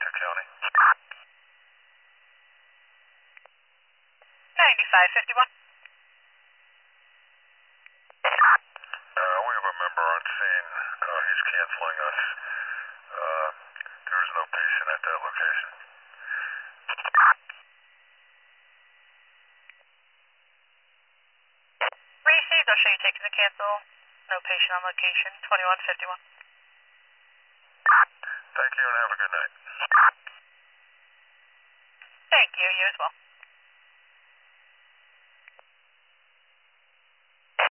to County. 9551. We have a member on scene. He's canceling us. There's no patient at that location. Received. I'll show you taking the cancel. No patient on location. 2151. Thank you and have a good night. Thank you. You as well.